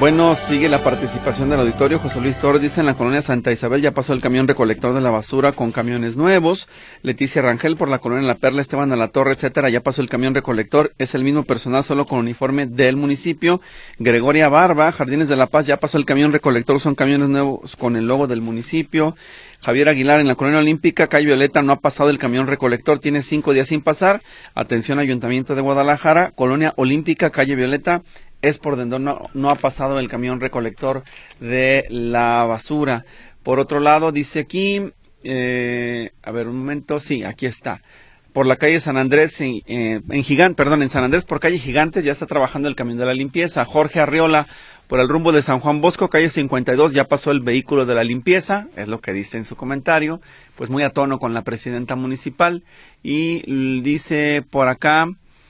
Bueno, sigue la participación del auditorio. José Luis Torres dice: en la colonia Santa Isabel ya pasó el camión recolector de la basura con camiones nuevos. Leticia Rangel por la colonia La Perla, Esteban de la Torre, etcétera, ya pasó el camión recolector. Es el mismo personal, solo con uniforme del municipio. Gregoria Barba, Jardines de la Paz, ya pasó el camión recolector, son camiones nuevos con el logo del municipio. Javier Aguilar, en la colonia Olímpica, calle Violeta, no ha pasado el camión recolector, tiene 5 días sin pasar. Atención, Ayuntamiento de Guadalajara, colonia Olímpica, calle Violeta, es por donde no ha pasado el camión recolector de la basura. Por otro lado, dice aquí, a ver un momento, sí, aquí está. Por la calle San Andrés, en San Andrés por calle Gigantes ya está trabajando el camión de la limpieza. Jorge Arriola, por el rumbo de San Juan Bosco, calle 52, ya pasó el vehículo de la limpieza, es lo que dice en su comentario, pues muy a tono con la presidenta municipal. Y dice por acá,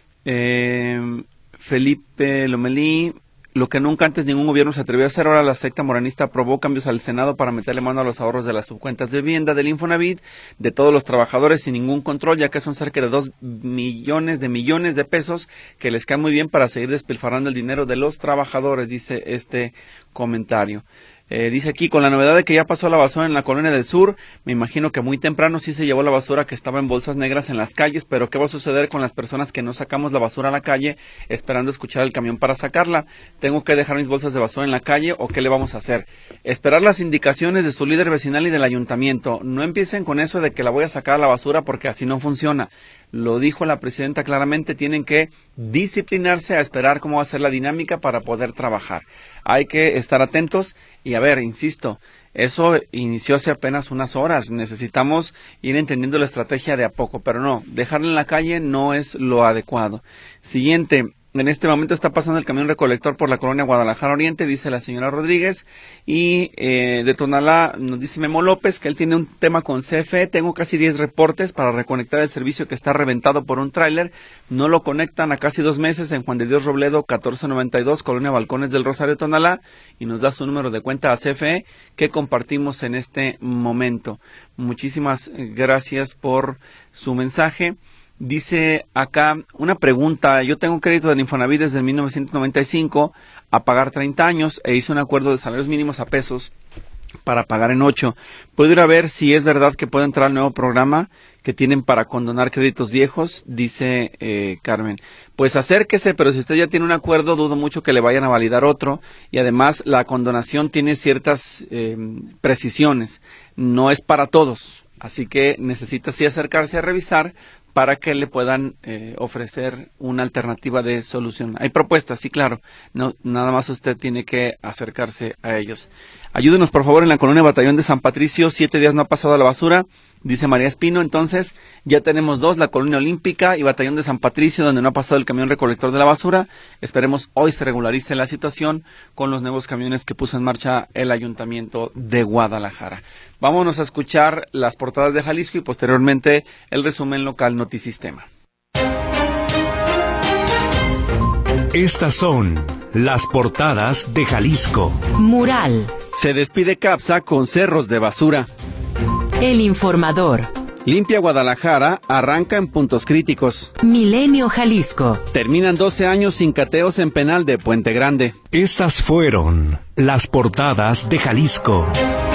Felipe Lomelí, lo que nunca antes ningún gobierno se atrevió a hacer, ahora la secta moranista aprobó cambios al Senado para meterle mano a los ahorros de las subcuentas de vivienda del Infonavit, de todos los trabajadores sin ningún control, ya que son cerca de 2 millones de pesos que les cae muy bien para seguir despilfarrando el dinero de los trabajadores, dice este comentario. Dice aquí, con la novedad de que ya pasó la basura en la colonia del sur, me imagino que muy temprano sí se llevó la basura que estaba en bolsas negras en las calles, pero ¿qué va a suceder con las personas que no sacamos la basura a la calle esperando escuchar el camión para sacarla? ¿Tengo que dejar mis bolsas de basura en la calle o qué le vamos a hacer? Esperar las indicaciones de su líder vecinal y del ayuntamiento. No empiecen con eso de que la voy a sacar a la basura porque así no funciona. Lo dijo la presidenta claramente, tienen que disciplinarse a esperar cómo va a ser la dinámica para poder trabajar. Hay que estar atentos y a ver, insisto, eso inició hace apenas unas horas, necesitamos ir entendiendo la estrategia de a poco, pero no, dejarla en la calle no es lo adecuado. Siguiente. En este momento está pasando el camión recolector por la colonia Guadalajara Oriente, dice la señora Rodríguez. Y de Tonalá nos dice Memo López que él tiene un tema con CFE. Tengo casi 10 reportes para reconectar el servicio que está reventado por un tráiler. No lo conectan a casi 2 meses en Juan de Dios Robledo 1492, colonia Balcones del Rosario, Tonalá. Y nos da su número de cuenta a CFE que compartimos en este momento. Muchísimas gracias por su mensaje. Dice acá una pregunta: yo tengo un crédito del Infonavit desde 1995 a pagar 30 años e hice un acuerdo de salarios mínimos a pesos para pagar en 8. ¿Puedo ir a ver si es verdad que puedo entrar al nuevo programa que tienen para condonar créditos viejos? Dice Carmen. Pues acérquese, pero si usted ya tiene un acuerdo, dudo mucho que le vayan a validar otro. Y además la condonación tiene ciertas precisiones, no es para todos. Así que necesita sí acercarse a revisar para que le puedan ofrecer una alternativa de solución. Hay propuestas, sí, claro. No, nada más usted tiene que acercarse a ellos. Ayúdenos, por favor, en la colonia Batallón de San Patricio. 7 días no ha pasado a la basura, dice María Espino. Entonces, ya tenemos 2, la colonia Olímpica y Batallón de San Patricio, donde no ha pasado el camión recolector de la basura. Esperemos hoy se regularice la situación con los nuevos camiones que puso en marcha el Ayuntamiento de Guadalajara. Vámonos a escuchar las portadas de Jalisco y posteriormente el resumen local Notisistema. Estas son las portadas de Jalisco. Mural. Se despide CAPSA con cerros de basura. El Informador. Limpia Guadalajara arranca en puntos críticos. Milenio Jalisco. Terminan 12 años sin cateos en penal de Puente Grande. Estas fueron las portadas de Jalisco.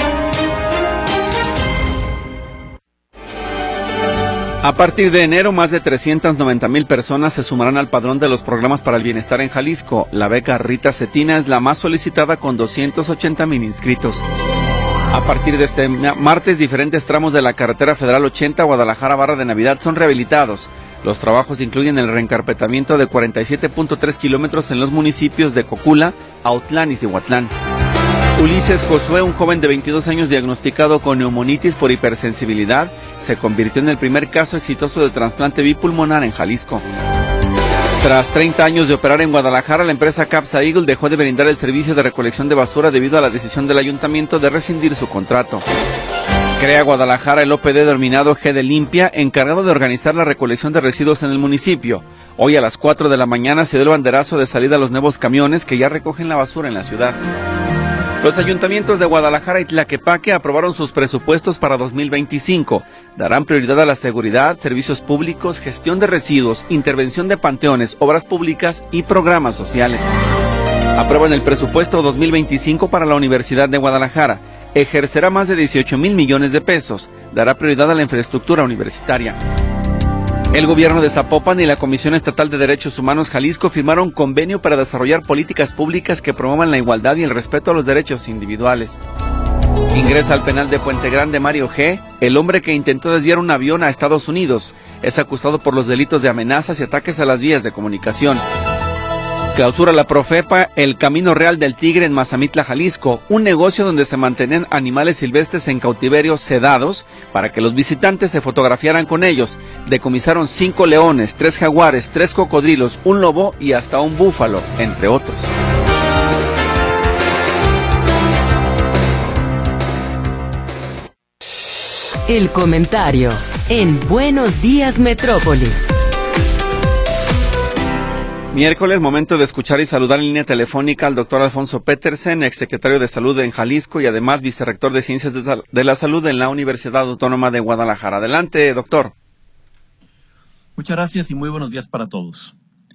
A partir de enero, más de 390,000 personas se sumarán al padrón de los programas para el bienestar en Jalisco. La beca Rita Cetina es la más solicitada con 280,000 inscritos. A partir de este martes, diferentes tramos de la carretera federal 80 Guadalajara-Barra de Navidad son rehabilitados. Los trabajos incluyen el reencarpetamiento de 47.3 kilómetros en los municipios de Cocula, Autlán y Cihuatlán. Ulises Josué, un joven de 22 años diagnosticado con neumonitis por hipersensibilidad, se convirtió en el primer caso exitoso de trasplante bipulmonar en Jalisco. Tras 30 años de operar en Guadalajara, la empresa CAPSA Eagle dejó de brindar el servicio de recolección de basura debido a la decisión del ayuntamiento de rescindir su contrato. Crea Guadalajara el OPD denominado G de Limpia, encargado de organizar la recolección de residuos en el municipio. Hoy a las 4 de la mañana se dio el banderazo de salida a los nuevos camiones que ya recogen la basura en la ciudad. Los ayuntamientos de Guadalajara y Tlaquepaque aprobaron sus presupuestos para 2025. Darán prioridad a la seguridad, servicios públicos, gestión de residuos, intervención de panteones, obras públicas y programas sociales. Aprueban el presupuesto 2025 para la Universidad de Guadalajara. Ejercerá más de 18,000 millones de pesos. Dará prioridad a la infraestructura universitaria. El gobierno de Zapopan y la Comisión Estatal de Derechos Humanos Jalisco firmaron convenio para desarrollar políticas públicas que promuevan la igualdad y el respeto a los derechos individuales. Ingresa al penal de Puente Grande Mario G., el hombre que intentó desviar un avión a Estados Unidos. Es acusado por los delitos de amenazas y ataques a las vías de comunicación. Clausura la Profepa el Camino Real del Tigre en Mazamitla, Jalisco, un negocio donde se mantenían animales silvestres en cautiverio sedados para que los visitantes se fotografiaran con ellos. Decomisaron 5 leones, 3 jaguares, 3 cocodrilos, un lobo y hasta un búfalo, entre otros. El comentario en Buenos Días Metrópoli. Miércoles, momento de escuchar y saludar en línea telefónica al doctor Alfonso Petersen, exsecretario de Salud en Jalisco y además vicerrector de Ciencias de la Salud en la Universidad Autónoma de Guadalajara. Adelante, doctor. Muchas gracias y muy buenos días para todos.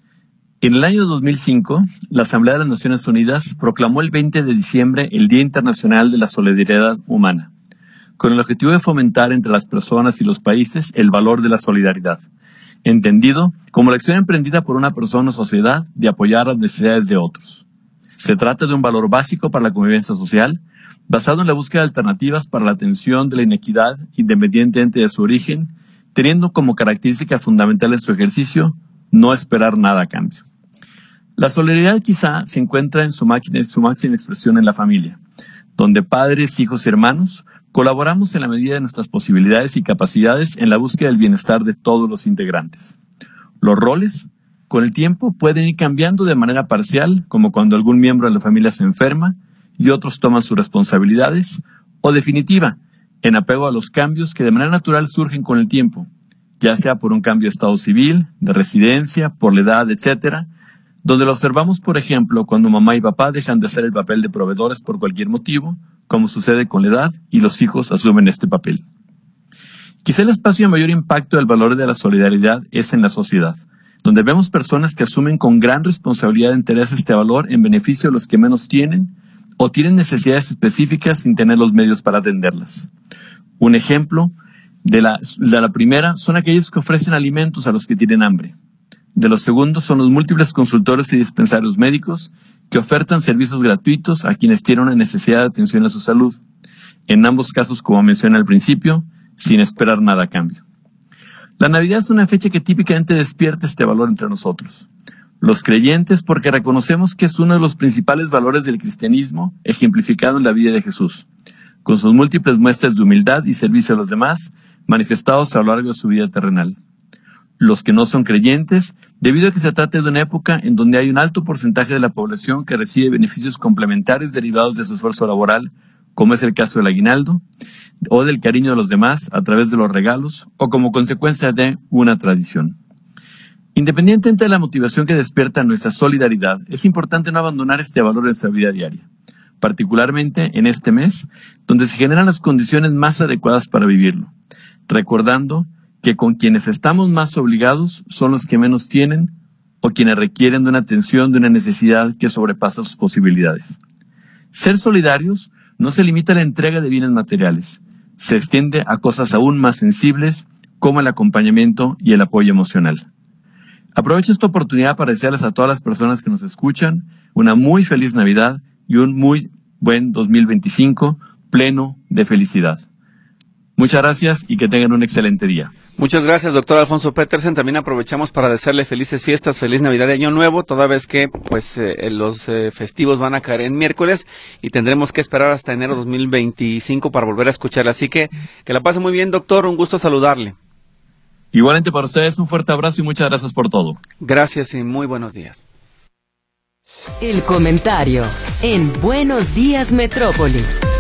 En el año 2005, la Asamblea de las Naciones Unidas proclamó el 20 de diciembre el Día Internacional de la Solidaridad Humana, con el objetivo de fomentar entre las personas y los países el valor de la solidaridad, entendido como la acción emprendida por una persona o sociedad de apoyar las necesidades de otros. Se trata de un valor básico para la convivencia social, basado en la búsqueda de alternativas para la atención de la inequidad, independientemente de su origen, teniendo como característica fundamental en su ejercicio no esperar nada a cambio. La solidaridad quizá se encuentra en su máxima expresión en la familia, donde padres, hijos y hermanos colaboramos en la medida de nuestras posibilidades y capacidades en la búsqueda del bienestar de todos los integrantes. Los roles, con el tiempo, pueden ir cambiando de manera parcial, como cuando algún miembro de la familia se enferma y otros toman sus responsabilidades, o definitiva, en apego a los cambios que de manera natural surgen con el tiempo, ya sea por un cambio de estado civil, de residencia, por la edad, etcétera, donde lo observamos, por ejemplo, cuando mamá y papá dejan de hacer el papel de proveedores por cualquier motivo, como sucede con la edad, y los hijos asumen este papel. Quizá el espacio de mayor impacto del valor de la solidaridad es en la sociedad, donde vemos personas que asumen con gran responsabilidad de interés este valor en beneficio de los que menos tienen o tienen necesidades específicas sin tener los medios para atenderlas. Un ejemplo de la primera son aquellos que ofrecen alimentos a los que tienen hambre. De los segundos son los múltiples consultorios y dispensarios médicos que ofertan servicios gratuitos a quienes tienen una necesidad de atención a su salud. En ambos casos, como mencioné al principio, sin esperar nada a cambio. La Navidad es una fecha que típicamente despierta este valor entre nosotros. Los creyentes, porque reconocemos que es uno de los principales valores del cristianismo ejemplificado en la vida de Jesús, con sus múltiples muestras de humildad y servicio a los demás, manifestados a lo largo de su vida terrenal. Los que no son creyentes, debido a que se trata de una época en donde hay un alto porcentaje de la población que recibe beneficios complementarios derivados de su esfuerzo laboral, como es el caso del aguinaldo, o del cariño de los demás a través de los regalos, o como consecuencia de una tradición. Independientemente de la motivación que despierta nuestra solidaridad, es importante no abandonar este valor en nuestra vida diaria, particularmente en este mes, donde se generan las condiciones más adecuadas para vivirlo, recordando que con quienes estamos más obligados son los que menos tienen o quienes requieren de una atención, de una necesidad que sobrepasa sus posibilidades. Ser solidarios no se limita a la entrega de bienes materiales, se extiende a cosas aún más sensibles como el acompañamiento y el apoyo emocional. Aprovecho esta oportunidad para desearles a todas las personas que nos escuchan una muy feliz Navidad y un muy buen 2025 pleno de felicidad. Muchas gracias y que tengan un excelente día. Muchas gracias, doctor Alfonso Petersen. También aprovechamos para desearle felices fiestas, feliz Navidad y Año Nuevo, toda vez que los festivos van a caer en miércoles y tendremos que esperar hasta enero 2025 para volver a escucharle. Así que la pase muy bien, doctor. Un gusto saludarle. Igualmente para ustedes, un fuerte abrazo y muchas gracias por todo. Gracias y muy buenos días. El comentario en Buenos Días Metrópoli.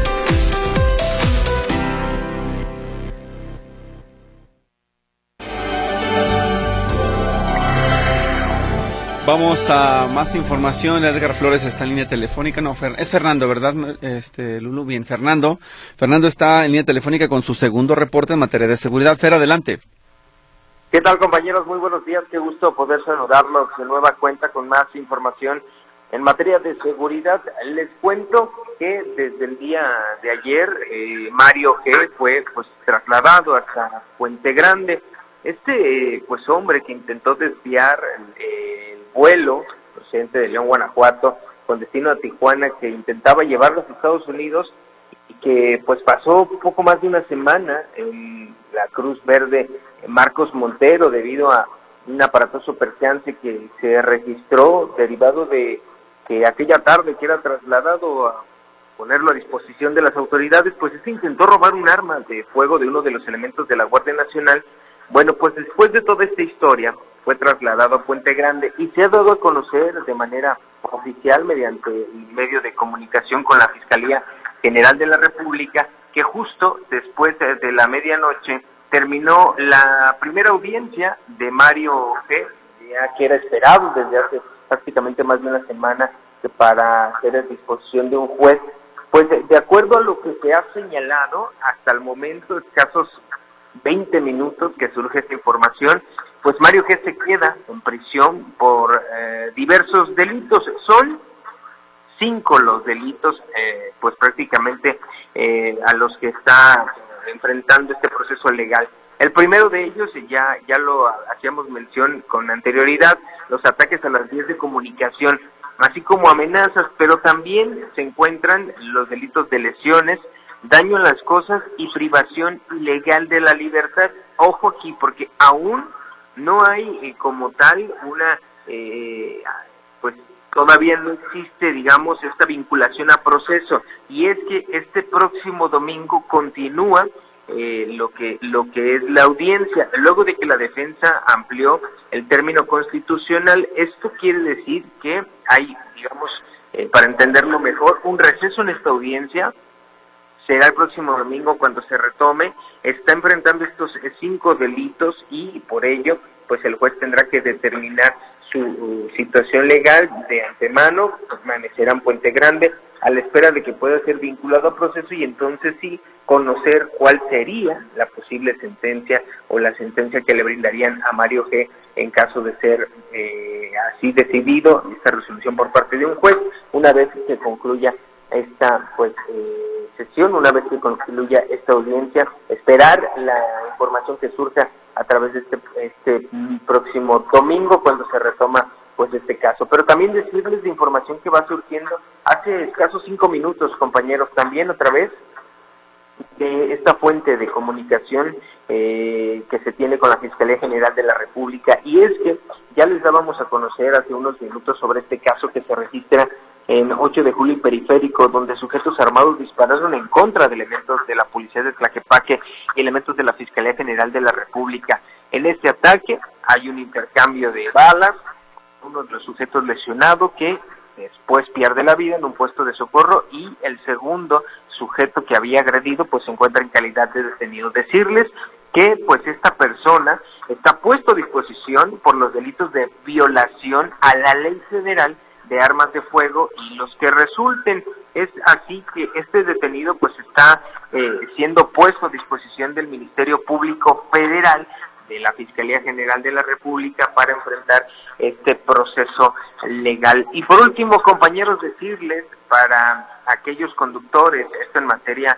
Vamos a más información. Edgar Flores está en línea telefónica. No, es Fernando, ¿verdad, Lulu? Bien, Fernando. Fernando está en línea telefónica con su segundo reporte en materia de seguridad. Fer, adelante. ¿Qué tal, compañeros? Muy buenos días. Qué gusto poder saludarlos de nueva cuenta con más información. En materia de seguridad, les cuento que desde el día de ayer Mario G. fue pues trasladado hasta Puente Grande. Pues hombre que intentó desviar el vuelo procedente de León, Guanajuato, con destino a Tijuana, que intentaba llevarlos a Estados Unidos y que pues pasó poco más de una semana en la Cruz Verde Marcos Montero debido a un aparatoso percance que se registró derivado de que aquella tarde que era trasladado a ponerlo a disposición de las autoridades, pues intentó robar un arma de fuego de uno de los elementos de la Guardia Nacional. Bueno, pues después de toda esta historia fue trasladado a Puente Grande y se ha dado a conocer de manera oficial mediante el medio de comunicación con la Fiscalía General de la República que justo después de la medianoche terminó la primera audiencia de Mario G., ya que era esperado desde hace prácticamente más de una semana para hacer a disposición de un juez. Pues de acuerdo a lo que se ha señalado, hasta el momento, escasos 20 minutos que surge esta información, pues Mario G. se queda en prisión por diversos delitos. Son 5 los delitos, pues prácticamente a los que está enfrentando este proceso legal. El primero de ellos, ya lo hacíamos mención con anterioridad, los ataques a las vías de comunicación, así como amenazas, pero también se encuentran los delitos de lesiones, daño a las cosas y privación ilegal de la libertad. Ojo aquí, porque aún no hay como tal una, pues todavía no existe, digamos, esta vinculación a proceso, y es que este próximo domingo continúa lo que es la audiencia, luego de que la defensa amplió el término constitucional. Esto quiere decir que hay, digamos, para entenderlo mejor, un receso en esta audiencia. Será el próximo domingo cuando se retome. Está enfrentando estos 5 delitos y por ello pues el juez tendrá que determinar su situación legal de antemano. Permanecerá en Puente Grande a la espera de que pueda ser vinculado a proceso y entonces sí conocer cuál sería la posible sentencia o la sentencia que le brindarían a Mario G. en caso de ser así decidido esta resolución por parte de un juez, una vez que concluya esta sesión, una vez que concluya esta audiencia, esperar la información que surja a través de este próximo domingo cuando se retoma pues este caso. Pero también decirles de información que va surgiendo hace escasos 5 minutos, compañeros, también otra vez de esta fuente de comunicación que se tiene con la Fiscalía General de la República, y es que ya les dábamos a conocer hace unos minutos sobre este caso que se registra en 8 de julio y Periférico, donde sujetos armados dispararon en contra de elementos de la Policía de Tlaquepaque y elementos de la Fiscalía General de la República. En este ataque hay un intercambio de balas, uno de los sujetos lesionado que después pierde la vida en un puesto de socorro y el segundo sujeto que había agredido pues se encuentra en calidad de detenido. Decirles que pues esta persona está puesto a disposición por los delitos de violación a la ley federal de armas de fuego y los que resulten. Es así que este detenido pues está siendo puesto a disposición del Ministerio Público Federal, de la Fiscalía General de la República, para enfrentar este proceso legal. Y por último, compañeros, decirles para aquellos conductores, esto en materia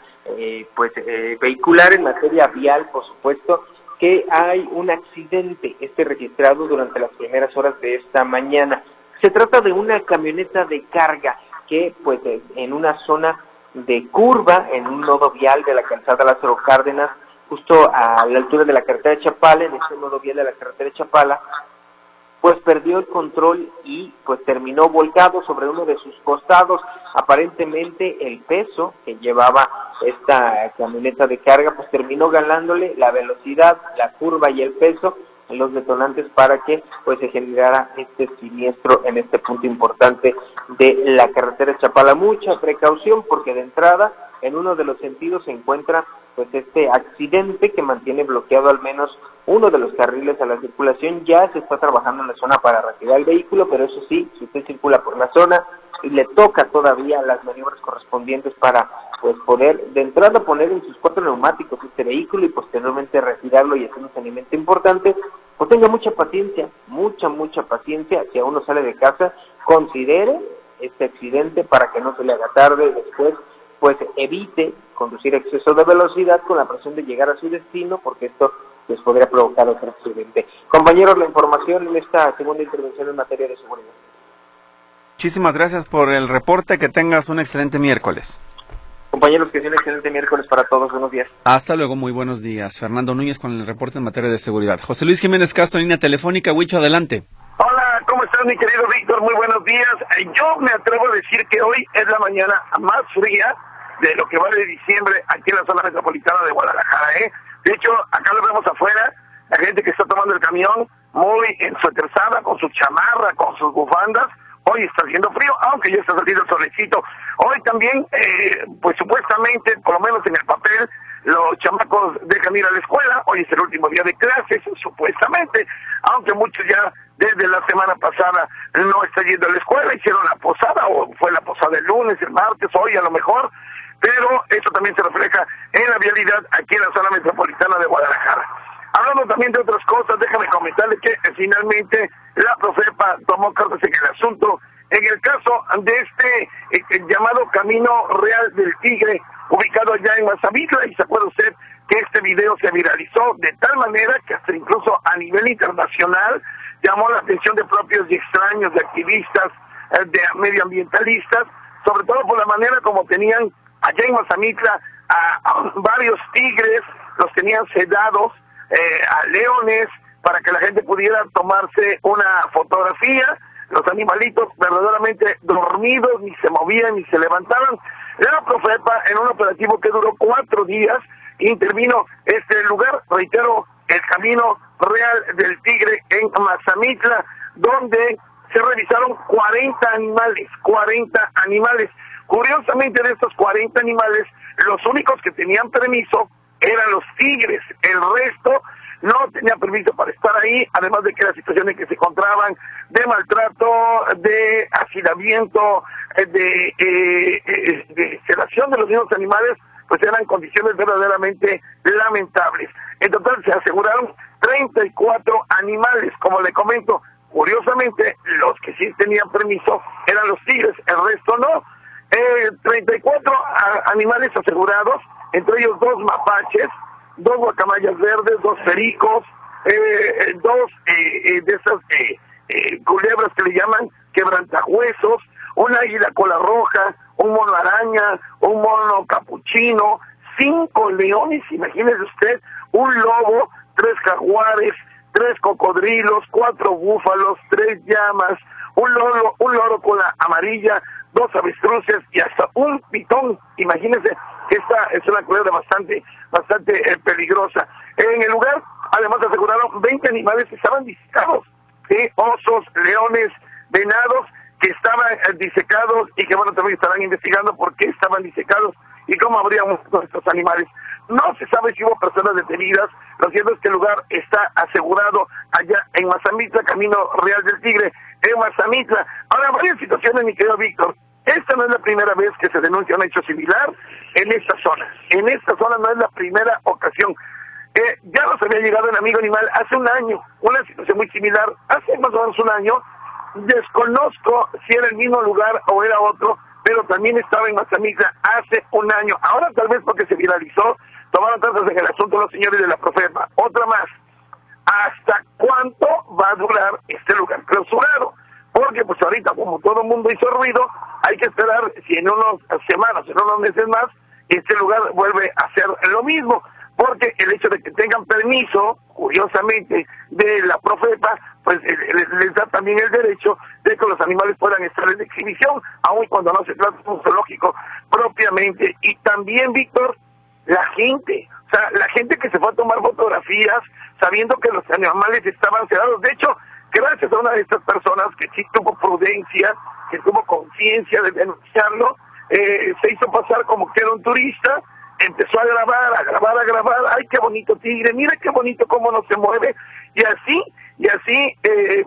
vehicular, en materia vial, por supuesto, que hay un accidente registrado durante las primeras horas de esta mañana. Se trata de una camioneta de carga que pues en una zona de curva, en un nodo vial de la calzada Lázaro Cárdenas, justo a la altura de la carretera de Chapala, en ese nodo vial de la carretera de Chapala, pues perdió el control y pues terminó volcado sobre uno de sus costados. Aparentemente el peso que llevaba esta camioneta de carga pues terminó ganándole la velocidad, la curva y el peso, los detonantes para que pues se generara este siniestro en este punto importante de la carretera de Chapala. Mucha precaución porque de entrada en uno de los sentidos se encuentra pues este accidente que mantiene bloqueado al menos uno de los carriles a la circulación. Ya se está trabajando en la zona para retirar el vehículo, pero eso sí, si usted circula por la zona y le toca todavía las maniobras correspondientes para pues poder de entrada poner en sus 4 neumáticos este vehículo y posteriormente retirarlo y hacer un saneamiento importante, pues tenga mucha paciencia, mucha paciencia. Si aún no sale de casa, considere este accidente para que no se le haga tarde, después pues evite conducir a exceso de velocidad con la presión de llegar a su destino, porque esto les podría provocar otro accidente. Compañeros, la información en esta segunda intervención en materia de seguridad. Muchísimas gracias por el reporte, que tengas un excelente miércoles. Compañeros, que sea un excelente miércoles para todos, buenos días. Hasta luego, muy buenos días. Fernando Núñez con el reporte en materia de seguridad. José Luis Jiménez Castro, línea telefónica. Huicho, adelante. Hola, ¿cómo estás, mi querido Víctor? Muy buenos días. Yo me atrevo a decir que hoy es la mañana más fría de lo que va de diciembre aquí en la zona metropolitana de Guadalajara, ¿eh? De hecho, acá lo vemos afuera, la gente que está tomando el camión muy ensueterzada, con su chamarra, con sus bufandas. Hoy está haciendo frío, aunque ya está saliendo el solecito. Hoy también, pues supuestamente, por lo menos en el papel, los chamacos dejan ir a la escuela. Hoy es el último día de clases, supuestamente, aunque muchos ya desde la semana pasada no están yendo a la escuela, hicieron la posada, o fue la posada el lunes, el martes, hoy a lo mejor, pero eso también se refleja en la vialidad aquí en la zona metropolitana de Guadalajara. Hablando también de otras cosas, déjame comentarle que finalmente la Profepa tomó cartas en el asunto en el caso de este llamado Camino Real del Tigre, ubicado allá en Mazamitla, y se acuerda usted que este video se viralizó de tal manera que hasta incluso a nivel internacional llamó la atención de propios y extraños, de activistas, de medioambientalistas, sobre todo por la manera como tenían allá en Mazamitla a varios tigres, los tenían sedados, a leones, para que la gente pudiera tomarse una fotografía. Los animalitos verdaderamente dormidos, ni se movían ni se levantaban. La Profepa, en un operativo que duró 4 días, intervino este lugar, reitero, el Camino Real del Tigre en Mazamitla, donde se revisaron 40 animales. Curiosamente, de estos 40 animales, los únicos que tenían permiso eran los tigres, el resto no tenía permiso para estar ahí, además de que la situación en que se encontraban, de maltrato, de hacinamiento, de sedación de los mismos animales, pues eran condiciones verdaderamente lamentables. En total se aseguraron 34 animales, como le comento. Curiosamente, los que sí tenían permiso eran los tigres, el resto no. 34 animales asegurados, entre ellos 2 mapaches, 2 guacamayas verdes, 2 pericos, 2 de esas culebras que le llaman quebrantahuesos, un águila cola roja, un mono araña, un mono capuchino, 5 leones, imagínese usted, un lobo, 3 jaguares, 3 cocodrilos, 4 búfalos, 3 llamas, un loro cola amarilla, 2 avestruces y hasta un pitón. Imagínense que esta es una culebra bastante peligrosa. En el lugar, además, aseguraron 20 animales que estaban disecados, ¿sí? Osos, leones, venados, que estaban disecados y que, bueno, también estarán investigando por qué estaban disecados y cómo habrían muerto estos animales. No se sabe si hubo personas detenidas. Lo cierto es que el lugar está asegurado allá en Mazamitla, Camino Real del Tigre, en Mazamitla. Ahora, varias situaciones, mi querido Víctor. Esta no es la primera vez que se denuncia un hecho similar en esta zona. En esta zona no es la primera ocasión. Ya nos había llegado un amigo animal hace un año, una situación muy similar, hace más o menos un año. Desconozco si era el mismo lugar o era otro, pero también estaba en Mazamitla hace un año. Ahora tal vez porque se viralizó, tomaron cartas en el asunto los señores de la Profepa. Otra más, ¿hasta cuánto va a durar este lugar clausurado? Porque pues ahorita, como todo el mundo hizo ruido, hay que esperar si en unas semanas, en unos meses más, este lugar vuelve a hacer lo mismo. Porque el hecho de que tengan permiso, curiosamente, de la Profepa, pues les da también el derecho de que los animales puedan estar en exhibición, aun cuando no se trata de un zoológico propiamente. Y también, Víctor, la gente que se fue a tomar fotografías sabiendo que los animales estaban sedados. De hecho, gracias a una de estas personas que sí tuvo prudencia, que tuvo conciencia de denunciarlo, se hizo pasar como que era un turista, empezó a grabar, ay, qué bonito tigre, mira qué bonito cómo no se mueve, y así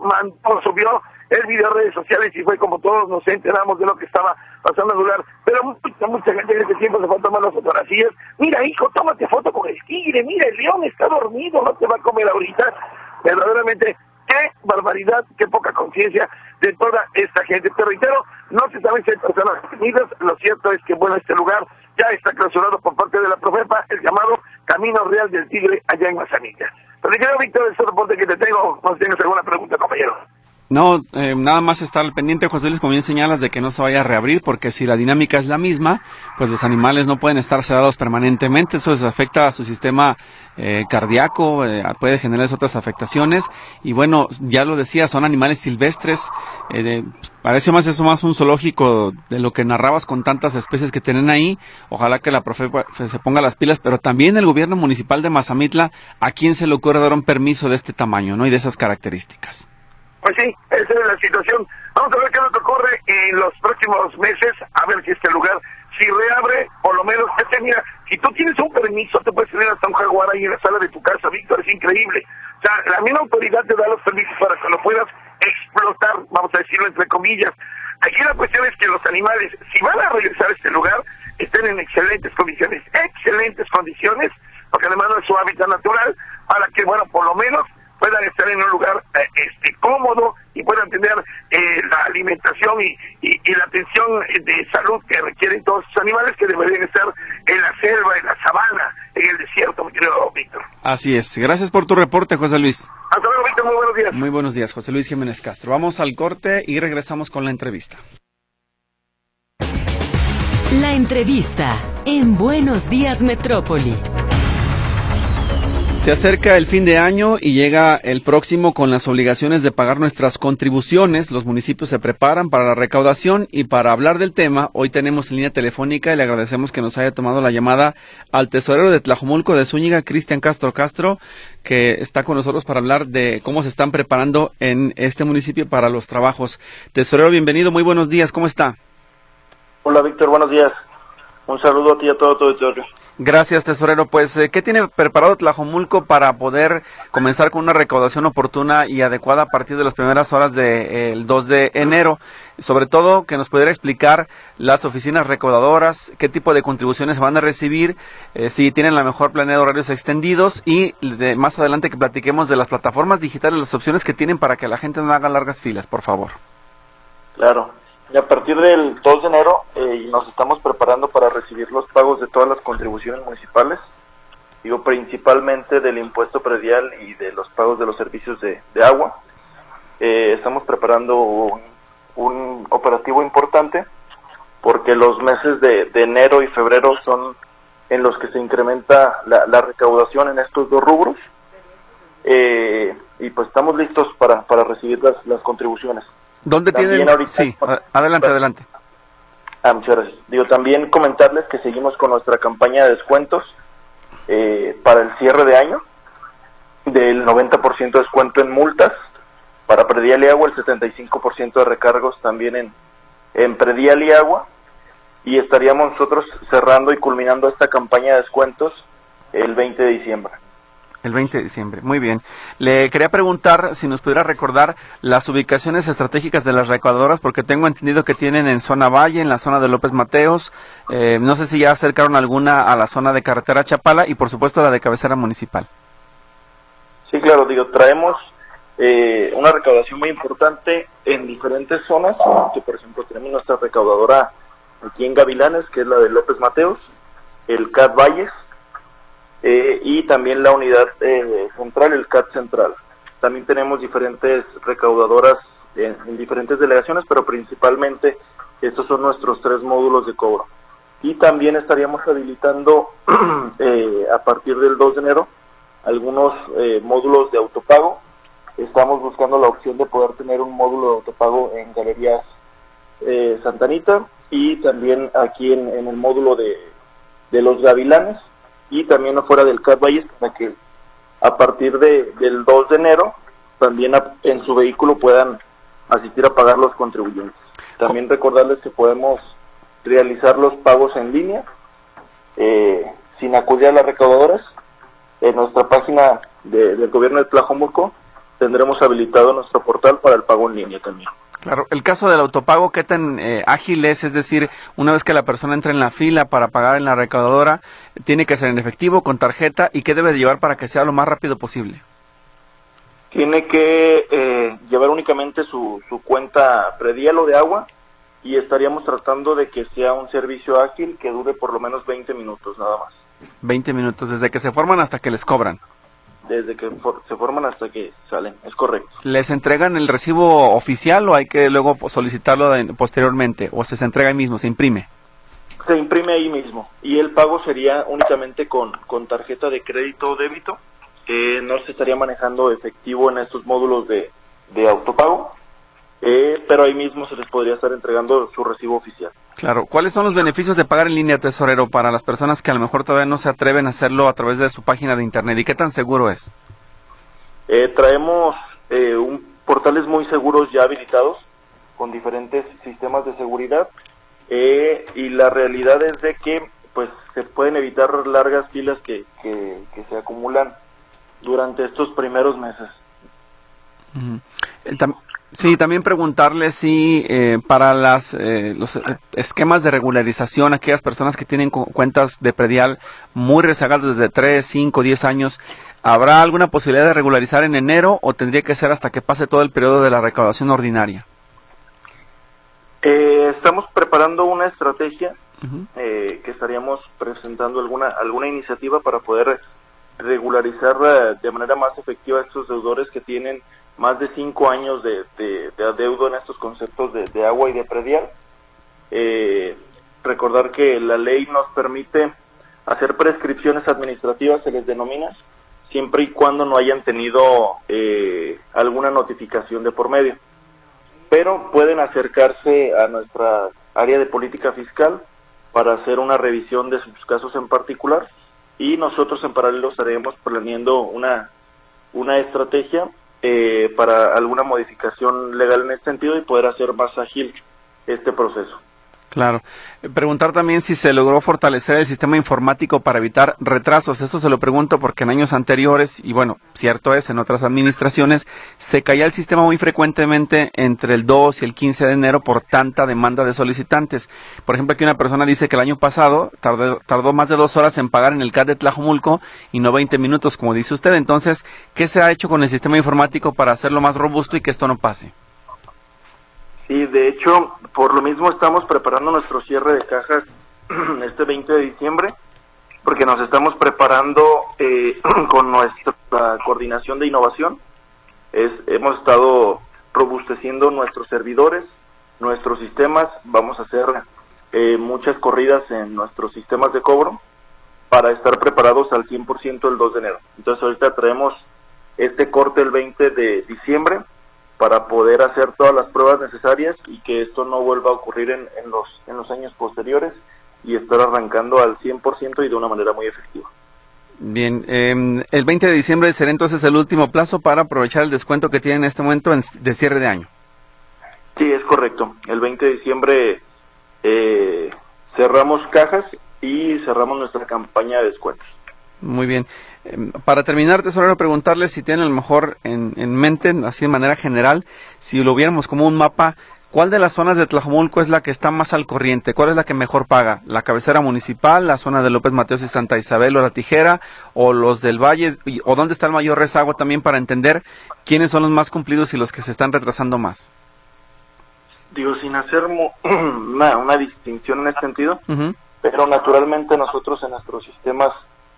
subió el video a redes sociales y fue como todos nos enteramos de lo que estaba pasando en el lugar. Pero mucha gente en ese tiempo se fue a tomar las fotografías. Mira, hijo, tómate foto con el tigre, mira, el león está dormido, no te va a comer ahorita. Verdaderamente Qué barbaridad, qué poca conciencia de toda esta gente. Te reitero, no se sabe si hay personas detenidas. Lo cierto es que, bueno, este lugar ya está clausurado por parte de la Profepa, el llamado Camino Real del Tigre, allá en Manzanilla. Pero yo, Víctor, ese reporte que te tengo, no sé si tienes alguna pregunta, compañero. No, nada más estar al pendiente, José Luis, como bien señalas, de que no se vaya a reabrir, porque si la dinámica es la misma, pues los animales no pueden estar sedados permanentemente, eso les afecta a su sistema cardíaco, puede generar otras afectaciones, y bueno, ya lo decía, son animales silvestres, parece más un zoológico de lo que narrabas con tantas especies que tienen ahí. Ojalá que la Profepa se ponga las pilas, pero también el gobierno municipal de Mazamitla, ¿a quién se le ocurre dar un permiso de este tamaño, no, y de esas características? Pues sí, esa es la situación. Vamos a ver qué es lo que ocurre en los próximos meses, a ver si este lugar, si reabre, por lo menos, mira, si tú tienes un permiso, te puedes tener hasta un jaguar ahí en la sala de tu casa, Víctor, es increíble. O sea, la misma autoridad te da los permisos para que lo puedas explotar, vamos a decirlo entre comillas. Aquí la cuestión es que los animales, si van a regresar a este lugar, estén en excelentes condiciones, porque además no es su hábitat natural, para que, bueno, por lo menos puedan estar en un lugar cómodo y puedan tener la alimentación y la atención de salud que requieren todos estos animales, que deberían estar en la selva, en la sabana, en el desierto, mi querido Víctor. Así es. Gracias por tu reporte, José Luis. Hasta luego, Víctor. Muy buenos días. Muy buenos días, José Luis Jiménez Castro. Vamos al corte y regresamos con la entrevista. La entrevista en Buenos Días Metrópoli. Se acerca el fin de año y llega el próximo con las obligaciones de pagar nuestras contribuciones. Los municipios se preparan para la recaudación, y para hablar del tema, hoy tenemos en línea telefónica y le agradecemos que nos haya tomado la llamada al tesorero de Tlajomulco de Zúñiga, Cristian Castro, que está con nosotros para hablar de cómo se están preparando en este municipio para los trabajos. Tesorero, bienvenido, muy buenos días, ¿cómo está? Hola, Víctor, buenos días. Un saludo a ti y a todo tu auditorio. Gracias, tesorero. Pues, ¿qué tiene preparado Tlajomulco para poder comenzar con una recaudación oportuna y adecuada a partir de las primeras horas del 2 de enero? Sobre todo, que nos pudiera explicar las oficinas recaudadoras, qué tipo de contribuciones van a recibir, si tienen la mejor planeada de horarios extendidos, y más adelante que platiquemos de las plataformas digitales, las opciones que tienen para que la gente no haga largas filas, por favor. Claro. Y a partir del 2 de enero nos estamos preparando para recibir los pagos de todas las contribuciones municipales, digo, principalmente del impuesto predial y de los pagos de los servicios de agua. Estamos preparando un operativo importante, porque los meses de enero y febrero son en los que se incrementa la recaudación en estos dos rubros, y pues estamos listos para recibir las contribuciones. ¿Dónde tienen? Sí, adelante. Muchas gracias. Digo, también comentarles que seguimos con nuestra campaña de descuentos para el cierre de año, del 90% de descuento en multas, para predial y agua, el 75% de recargos también en predial y agua, y estaríamos nosotros cerrando y culminando esta campaña de descuentos el 20 de diciembre. El 20 de diciembre, muy bien. Le quería preguntar si nos pudiera recordar las ubicaciones estratégicas de las recaudadoras, porque tengo entendido que tienen en zona Valle, en la zona de López Mateos, no sé si ya acercaron alguna a la zona de carretera Chapala y por supuesto la de cabecera municipal. Sí, claro, digo, traemos una recaudación muy importante en diferentes zonas, que por ejemplo tenemos nuestra recaudadora aquí en Gavilanes, que es la de López Mateos, el CAT Valles, y también la unidad central, el CAT Central. También tenemos diferentes recaudadoras en diferentes delegaciones, pero principalmente estos son nuestros 3 módulos de cobro. Y también estaríamos habilitando a partir del 2 de enero algunos módulos de autopago. Estamos buscando la opción de poder tener un módulo de autopago en Galerías Santa Anita, y también aquí en el módulo de los Gavilanes, y también afuera del CAT Valles, para que a partir del 2 de enero también en su vehículo puedan asistir a pagar los contribuyentes. También recordarles que podemos realizar los pagos en línea sin acudir a las recaudadoras. En nuestra página del gobierno de Tlajomulco tendremos habilitado nuestro portal para el pago en línea también. Claro, el caso del autopago, ¿qué tan ágil es? Es decir, una vez que la persona entra en la fila para pagar en la recaudadora, ¿tiene que ser en efectivo, con tarjeta, y qué debe de llevar para que sea lo más rápido posible? tiene que llevar únicamente su cuenta predial o de agua, y estaríamos tratando de que sea un servicio ágil que dure por lo menos 20 minutos nada más. 20 minutos, desde que se forman hasta que les cobran. Desde que se forman hasta que salen, es correcto. ¿Les entregan el recibo oficial o hay que luego solicitarlo posteriormente? ¿O se entrega ahí mismo, se imprime? Se imprime ahí mismo, y el pago sería únicamente con tarjeta de crédito o débito. No se estaría manejando efectivo en estos módulos de autopago, pero ahí mismo se les podría estar entregando su recibo oficial. Claro. ¿Cuáles son los beneficios de pagar en línea, tesorero, para las personas que a lo mejor todavía no se atreven a hacerlo a través de su página de internet? ¿Y qué tan seguro es? Traemos portales muy seguros ya habilitados, con diferentes sistemas de seguridad, y la realidad es de que pues se pueden evitar largas filas que se acumulan durante estos primeros meses. Sí, también preguntarle si para los esquemas de regularización, aquellas personas que tienen cuentas de predial muy rezagadas desde 3, 5, 10 años, ¿habrá alguna posibilidad de regularizar en enero o tendría que ser hasta que pase todo el periodo de la recaudación ordinaria? Estamos preparando una estrategia que estaríamos presentando alguna iniciativa para poder regularizar de manera más efectiva a estos deudores que tienen más de 5 años de adeudo en estos conceptos de agua y de predial. Recordar que la ley nos permite hacer prescripciones administrativas, se les denomina, siempre y cuando no hayan tenido alguna notificación de por medio. Pero pueden acercarse a nuestra área de política fiscal para hacer una revisión de sus casos en particular, y nosotros en paralelo estaremos planeando una estrategia para alguna modificación legal en este sentido y poder hacer más ágil este proceso. Claro. Preguntar también si se logró fortalecer el sistema informático para evitar retrasos. Esto se lo pregunto porque en años anteriores, y bueno, cierto es, en otras administraciones, se caía el sistema muy frecuentemente entre el 2 y el 15 de enero por tanta demanda de solicitantes. Por ejemplo, aquí una persona dice que el año pasado tardó más de 2 horas en pagar en el CAT de Tlajomulco y no 20 minutos, como dice usted. Entonces, ¿qué se ha hecho con el sistema informático para hacerlo más robusto y que esto no pase? Sí, de hecho, por lo mismo estamos preparando nuestro cierre de cajas este 20 de diciembre, porque nos estamos preparando con nuestra coordinación de innovación. Hemos estado robusteciendo nuestros servidores, nuestros sistemas. Vamos a hacer muchas corridas en nuestros sistemas de cobro para estar preparados al 100% el 2 de enero. Entonces ahorita traemos este corte el 20 de diciembre para poder hacer todas las pruebas necesarias y que esto no vuelva a ocurrir en los años posteriores, y estar arrancando al 100% y de una manera muy efectiva. Bien, el 20 de diciembre será entonces el último plazo para aprovechar el descuento que tienen en este momento de cierre de año. Sí, es correcto. El 20 de diciembre cerramos cajas y cerramos nuestra campaña de descuentos. Muy bien. Para terminar, tesorero, preguntarle si tienen a lo mejor en mente, así de manera general, si lo viéramos como un mapa, ¿cuál de las zonas de Tlajomulco es la que está más al corriente? ¿Cuál es la que mejor paga? ¿La cabecera municipal, la zona de López Mateos y Santa Isabel o La Tijera, o los del Valle? ¿O dónde está el mayor rezago también, para entender quiénes son los más cumplidos y los que se están retrasando más? Digo, sin hacer una distinción en este sentido, pero naturalmente nosotros en nuestros sistemas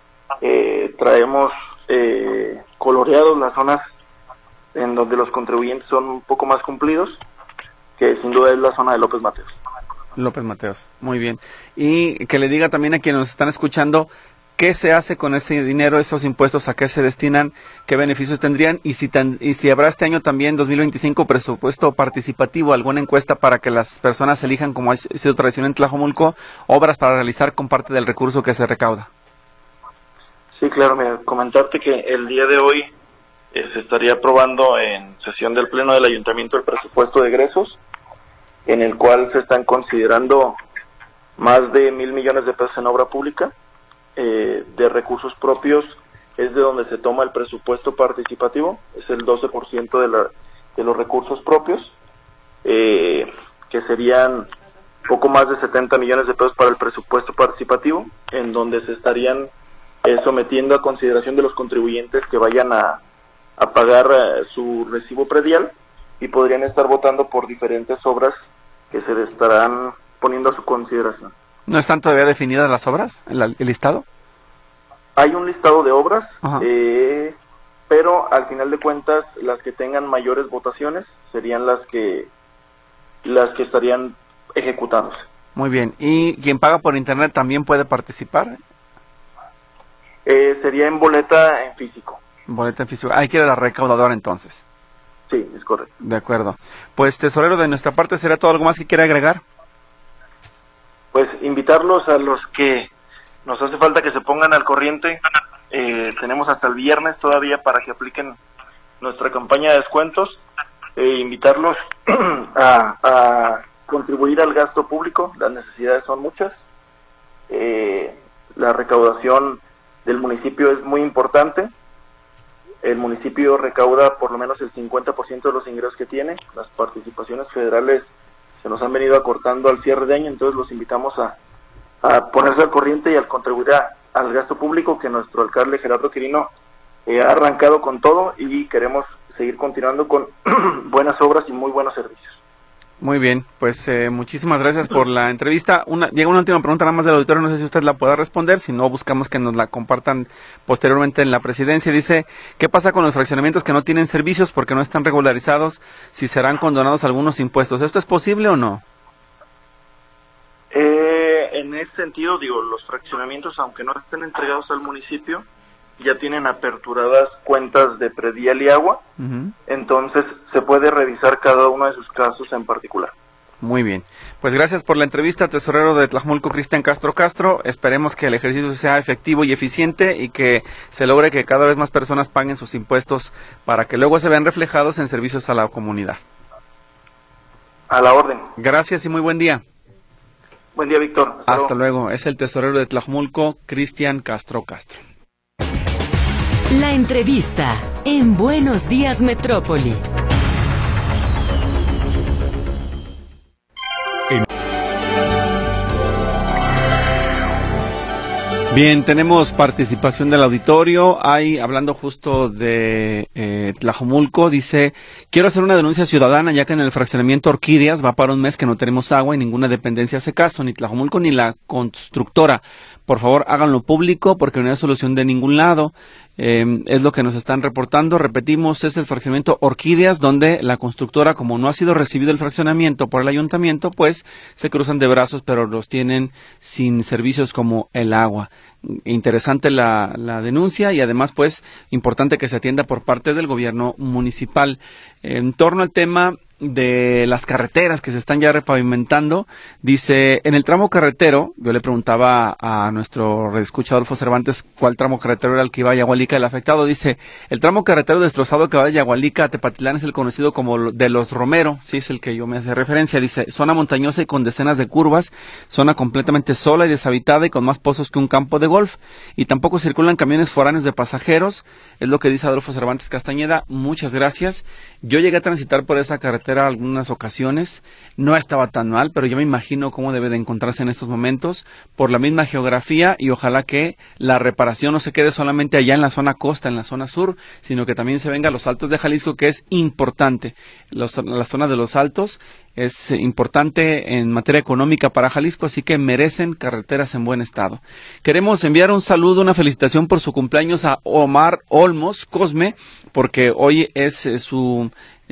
traemos coloreados las zonas en donde los contribuyentes son un poco más cumplidos, que sin duda es la zona de López Mateos. López Mateos, muy bien. Y que le diga también a quienes nos están escuchando, ¿qué se hace con ese dinero, esos impuestos, a qué se destinan, qué beneficios tendrían? Y si habrá este año también, 2025, presupuesto participativo, alguna encuesta para que las personas elijan, como ha sido tradición en Tlajomulco, obras para realizar con parte del recurso que se recauda. Sí, claro, mira, comentarte que el día de hoy se estaría aprobando en sesión del Pleno del Ayuntamiento el presupuesto de egresos, en el cual se están considerando más de 1,000 millones de pesos en obra pública. De recursos propios es de donde se toma el presupuesto participativo, es el 12% de los recursos propios, que serían poco más de 70 millones de pesos para el presupuesto participativo, en donde se estarían sometiendo a consideración de los contribuyentes que vayan a a pagar su recibo predial y podrían estar votando por diferentes obras que se le estarán poniendo a su consideración. ¿No están todavía definidas las obras, el listado? Hay un listado de obras, pero al final de cuentas las que tengan mayores votaciones serían las que estarían ejecutándose. Muy bien. ¿Y quien paga por internet también puede participar? Sería en boleta en físico. Boleta en físico. Hay que ir a la recaudadora entonces. Sí, es correcto. De acuerdo. Pues, tesorero, de nuestra parte, ¿sería todo? ¿Algo más que quiera agregar? Pues invitarlos a los que nos hace falta que se pongan al corriente. Tenemos hasta el viernes todavía para que apliquen nuestra campaña de descuentos. Invitarlos a contribuir al gasto público. Las necesidades son muchas. La recaudación del municipio es muy importante. El municipio recauda por lo menos el 50% de los ingresos que tiene. Las participaciones federales se nos han venido acortando al cierre de año, entonces los invitamos a ponerse al corriente y al contribuir al gasto público, que nuestro alcalde Gerardo Quirino ha arrancado con todo, y queremos seguir continuando con buenas obras y muy buenos servicios. Muy bien, pues muchísimas gracias por la entrevista. Llega una última pregunta nada más del auditorio, no sé si usted la pueda responder, si no buscamos que nos la compartan posteriormente en la presidencia. Dice, ¿qué pasa con los fraccionamientos que no tienen servicios porque no están regularizados? Si serán condonados algunos impuestos, ¿esto es posible o no? En ese sentido, los fraccionamientos, aunque no estén entregados al municipio, ya tienen aperturadas cuentas de predial y agua, entonces se puede revisar cada uno de sus casos en particular. Muy bien, pues gracias por la entrevista, tesorero de Tlajomulco, Cristian Castro Castro. Esperemos que el ejercicio sea efectivo y eficiente y que se logre que cada vez más personas paguen sus impuestos para que luego se vean reflejados en servicios a la comunidad. A la orden. Gracias y muy buen día. Buen día, Víctor. Hasta luego. Es el tesorero de Tlajomulco, Cristian Castro Castro. La entrevista en Buenos Días Metrópoli. Bien, tenemos participación del auditorio. Hablando justo de Tlajomulco, dice, quiero hacer una denuncia ciudadana, ya que en el fraccionamiento Orquídeas va para un mes que no tenemos agua y ninguna dependencia hace caso, ni Tlajomulco ni la constructora. Por favor, háganlo público porque no hay solución de ningún lado. Es lo que nos están reportando. Repetimos, es el fraccionamiento Orquídeas, donde la constructora, como no ha sido recibido el fraccionamiento por el ayuntamiento, pues se cruzan de brazos, pero los tienen sin servicios como el agua. Interesante la denuncia y además, pues, importante que se atienda por parte del gobierno municipal. En torno al tema de las carreteras que se están ya repavimentando, dice, en el tramo carretero, yo le preguntaba a nuestro redescucha Adolfo Cervantes cuál tramo carretero era el que iba a Yagualica, el afectado, dice, el tramo carretero destrozado que va de Yagualica a Tepatitlán es el conocido como de los Romero, sí es el que yo me hace referencia, dice, zona montañosa y con decenas de curvas, zona completamente sola y deshabitada y con más pozos que un campo de golf, y tampoco circulan camiones foráneos de pasajeros, es lo que dice Adolfo Cervantes Castañeda. Muchas gracias. Yo llegué a transitar por esa carretera algunas ocasiones, no estaba tan mal, pero yo me imagino cómo debe de encontrarse en estos momentos por la misma geografía, y ojalá que la reparación no se quede solamente allá en la zona costa, en la zona sur, sino que también se venga a los Altos de Jalisco, que es importante. La zona de los Altos es importante en materia económica para Jalisco, así que merecen carreteras en buen estado. Queremos enviar un saludo, una felicitación por su cumpleaños a Omar Olmos Cosme, porque hoy es su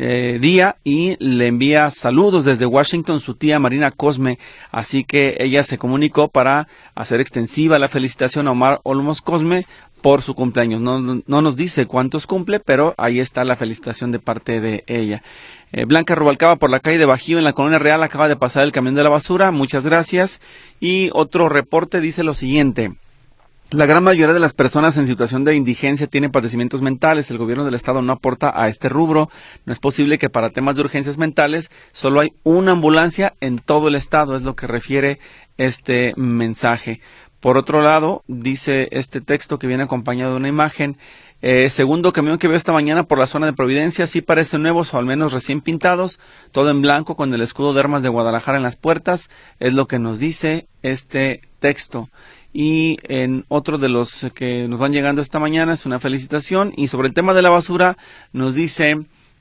día, y le envía saludos desde Washington su tía Marina Cosme, así que ella se comunicó para hacer extensiva la felicitación a Omar Olmos Cosme por su cumpleaños. No nos dice cuántos cumple, pero ahí está la felicitación de parte de ella. Blanca Rubalcaba, por la calle de Bajío en la Colonia Real, acaba de pasar el camión de la basura, muchas gracias. Y otro reporte dice lo siguiente: la gran mayoría de las personas en situación de indigencia tienen padecimientos mentales. El gobierno del estado no aporta a este rubro. No es posible que para temas de urgencias mentales solo hay una ambulancia en todo el estado, es lo que refiere este mensaje. Por otro lado, dice este texto que viene acompañado de una imagen, segundo camión que veo esta mañana por la zona de Providencia, sí parecen nuevos o al menos recién pintados, todo en blanco con el escudo de armas de Guadalajara en las puertas, es lo que nos dice este texto. Y en otro de los que nos van llegando esta mañana es una felicitación. Y sobre el tema de la basura nos dice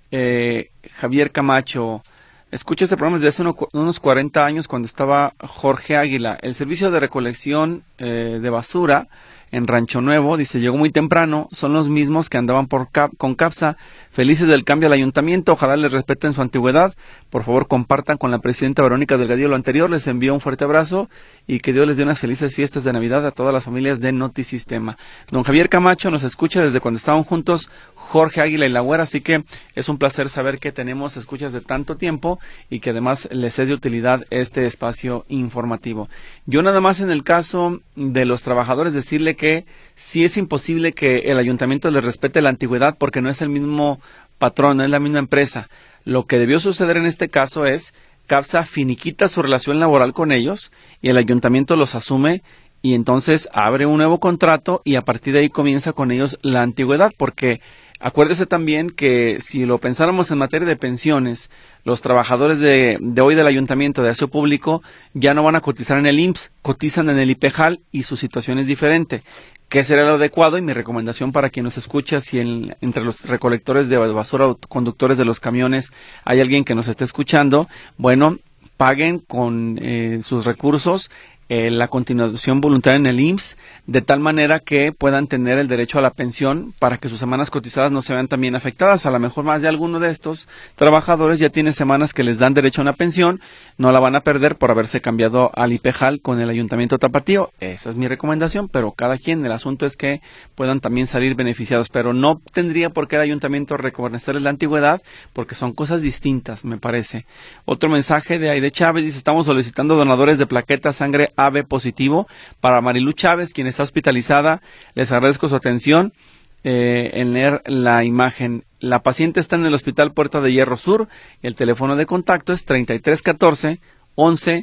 Javier Camacho: escucho este programa desde hace unos 40 años cuando estaba Jorge Águila. El servicio de recolección de basura en Rancho Nuevo, dice, llegó muy temprano, son los mismos que andaban con CAPSA, felices del cambio al ayuntamiento, ojalá les respeten su antigüedad, por favor compartan con la presidenta Verónica Delgadillo lo anterior, les envío un fuerte abrazo y que Dios les dé unas felices fiestas de Navidad a todas las familias de Notisistema. Don Javier Camacho nos escucha desde cuando estaban juntos Jorge Águila y la Güera, así que es un placer saber que tenemos escuchas de tanto tiempo y que además les es de utilidad este espacio informativo. Yo nada más en el caso de los trabajadores decirle que sí es imposible que el ayuntamiento les respete la antigüedad porque no es el mismo patrón, no es la misma empresa. Lo que debió suceder en este caso es CAPSA finiquita su relación laboral con ellos y el ayuntamiento los asume y entonces abre un nuevo contrato y a partir de ahí comienza con ellos la antigüedad, porque acuérdese también que si lo pensáramos en materia de pensiones, los trabajadores de hoy del ayuntamiento de aseo público ya no van a cotizar en el IMSS, cotizan en el IPEJAL y su situación es diferente. ¿Qué será lo adecuado? Y mi recomendación para quien nos escucha, si entre los recolectores de basura o conductores de los camiones hay alguien que nos esté escuchando, bueno, paguen con sus recursos la continuación voluntaria en el IMSS, de tal manera que puedan tener el derecho a la pensión para que sus semanas cotizadas no se vean también afectadas. A lo mejor más de alguno de estos trabajadores ya tiene semanas que les dan derecho a una pensión, no la van a perder por haberse cambiado al IPEJAL con el Ayuntamiento Tapatío. Esa es mi recomendación, pero cada quien, el asunto es que puedan también salir beneficiados, pero no tendría por qué el Ayuntamiento reconocerles la antigüedad, porque son cosas distintas, me parece. Otro mensaje de Aide Chávez dice: estamos solicitando donadores de plaquetas sangre AB positivo para Marilu Chávez, quien está hospitalizada. Les agradezco su atención en leer la imagen. La paciente está en el Hospital Puerta de Hierro Sur y el teléfono de contacto es 3314 11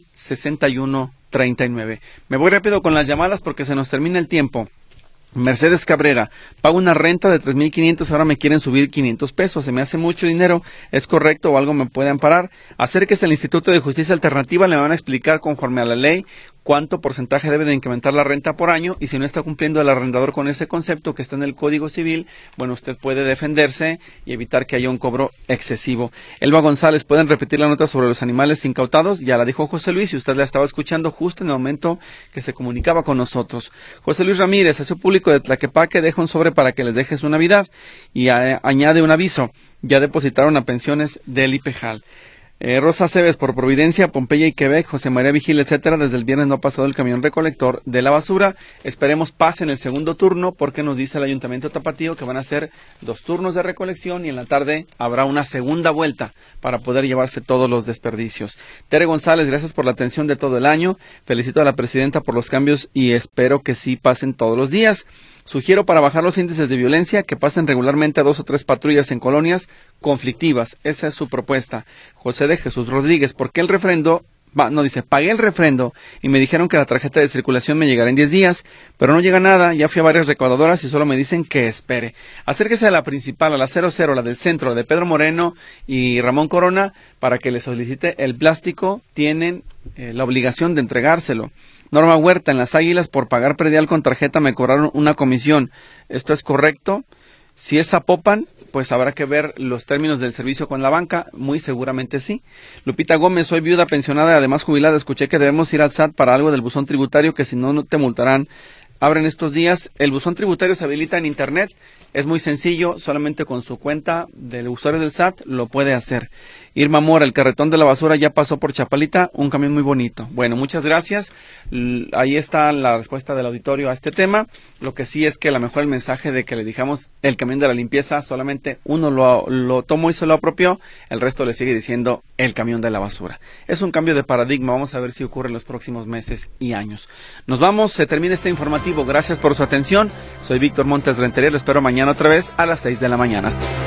61 39. Me voy rápido con las llamadas porque se nos termina el tiempo. Mercedes Cabrera: pago una renta de 3,500, ahora me quieren subir 500 pesos, se me hace mucho dinero, ¿es correcto o algo me puede amparar? Acérquese al Instituto de Justicia Alternativa, le van a explicar conforme a la ley cuánto porcentaje debe de incrementar la renta por año y si no está cumpliendo el arrendador con ese concepto que está en el Código Civil, bueno, usted puede defenderse y evitar que haya un cobro excesivo. Elba González: ¿pueden repetir la nota sobre los animales incautados? Ya la dijo José Luis y usted la estaba escuchando justo en el momento que se comunicaba con nosotros. José Luis Ramírez: aseo público de Tlaquepaque deja un sobre para que les deje su Navidad y añade un aviso: ya depositaron a pensiones del IPEJAL. Rosa Cebes: por Providencia, Pompeya y Quebec, José María Vigil, etcétera, desde el viernes no ha pasado el camión recolector de la basura. Esperemos pase en el segundo turno porque nos dice el Ayuntamiento Tapatío que van a hacer 2 turnos de recolección y en la tarde habrá una segunda vuelta para poder llevarse todos los desperdicios. Tere González: gracias por la atención de todo el año, felicito a la presidenta por los cambios y espero que sí pasen todos los días. Sugiero para bajar los índices de violencia que pasen regularmente a 2 o 3 patrullas en colonias conflictivas. Esa es su propuesta. José de Jesús Rodríguez: ¿por qué el refrendo? Dice, pagué el refrendo y me dijeron que la tarjeta de circulación me llegará en 10 días, pero no llega nada, ya fui a varias recaudadoras y solo me dicen que espere. Acérquese a la principal, a la 00, la del centro, de Pedro Moreno y Ramón Corona, para que le solicite el plástico, tienen la obligación de entregárselo. Norma Huerta: en Las Águilas, por pagar predial con tarjeta me cobraron una comisión. ¿Esto es correcto? Si es Zapopan, pues habrá que ver los términos del servicio con la banca, muy seguramente sí. Lupita Gómez: soy viuda pensionada y además jubilada, escuché que debemos ir al SAT para algo del buzón tributario, que si no, no te multarán. Abren estos días, el buzón tributario se habilita en internet, es muy sencillo, solamente con su cuenta del usuario del SAT lo puede hacer. Irma Mora: el carretón de la basura ya pasó por Chapalita, un camión muy bonito. Bueno, muchas gracias. Ahí está la respuesta del auditorio a este tema. Lo que sí es que a lo mejor el mensaje de que le dijamos el camión de la limpieza, solamente uno lo tomó y se lo apropió, el resto le sigue diciendo el camión de la basura. Es un cambio de paradigma, vamos a ver si ocurre en los próximos meses y años. Nos vamos, se termina este informativo, gracias por su atención. Soy Víctor Montes Rentería, lo espero mañana otra vez a las 6 de la mañana.